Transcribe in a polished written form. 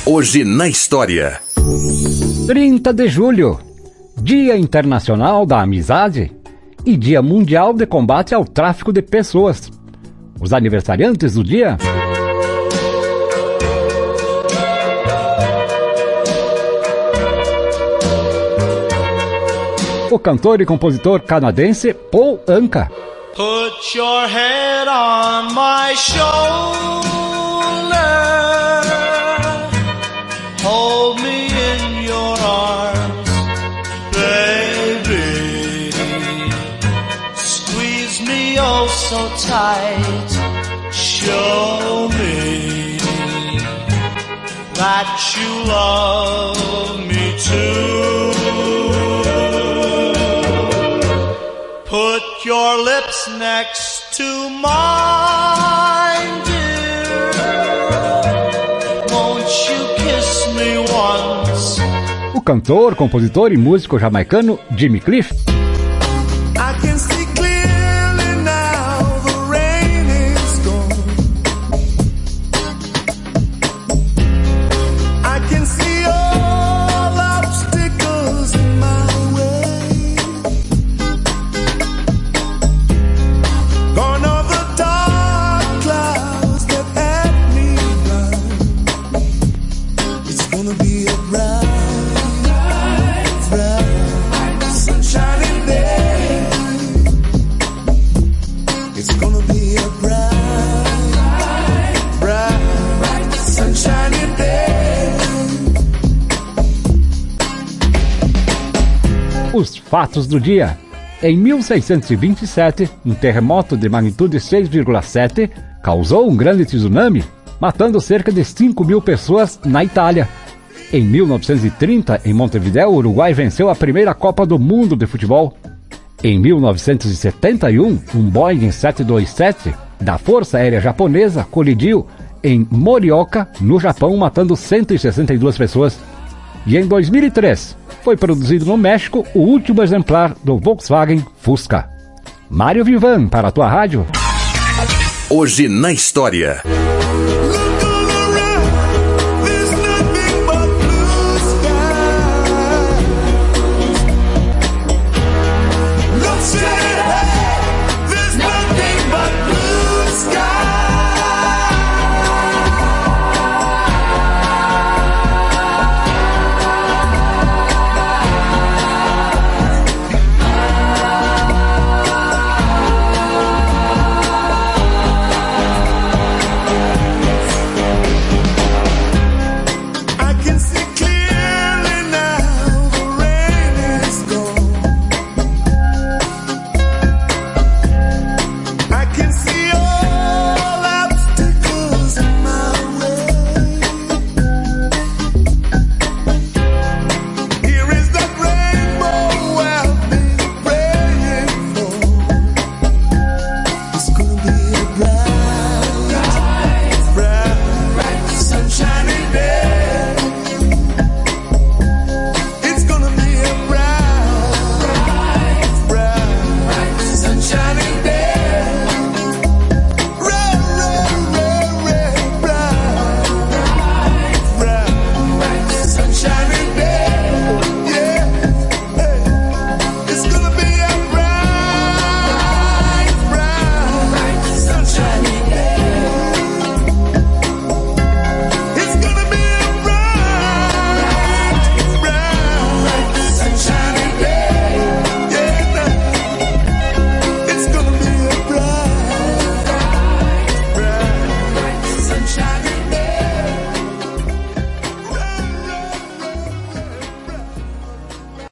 Hoje na história. 30 de julho, Dia Internacional da Amizade e Dia Mundial de Combate ao Tráfico de Pessoas. Os aniversariantes do dia: o cantor e compositor canadense Paul Anka. Put your head on my shoulder, hold me in your arms, baby, squeeze me oh so tight, show me that you love me too. Put your lips next to mine, dear. Won't you kiss me once? O cantor, compositor e músico jamaicano Jimmy Cliff. I can see clearly now, the rain is gone. I can see all obstacles in my way. Gone are the dark clouds that had me blind. It's gonna be a bright, sunshiny day. It's gonna be a bright, sunshiny day. Os fatos do dia. Em 1627, um terremoto de magnitude 6,7 causou um grande tsunami, matando cerca de 5.000 pessoas na Itália. Em 1930, em Montevideo, o Uruguai venceu a primeira Copa do Mundo de futebol. Em 1971, um Boeing 727 da Força Aérea Japonesa colidiu em Morioka, no Japão, matando 162 pessoas. E em 2003, foi produzido no México o último exemplar do Volkswagen Fusca. Mário Vivan, para a tua rádio. Hoje na história.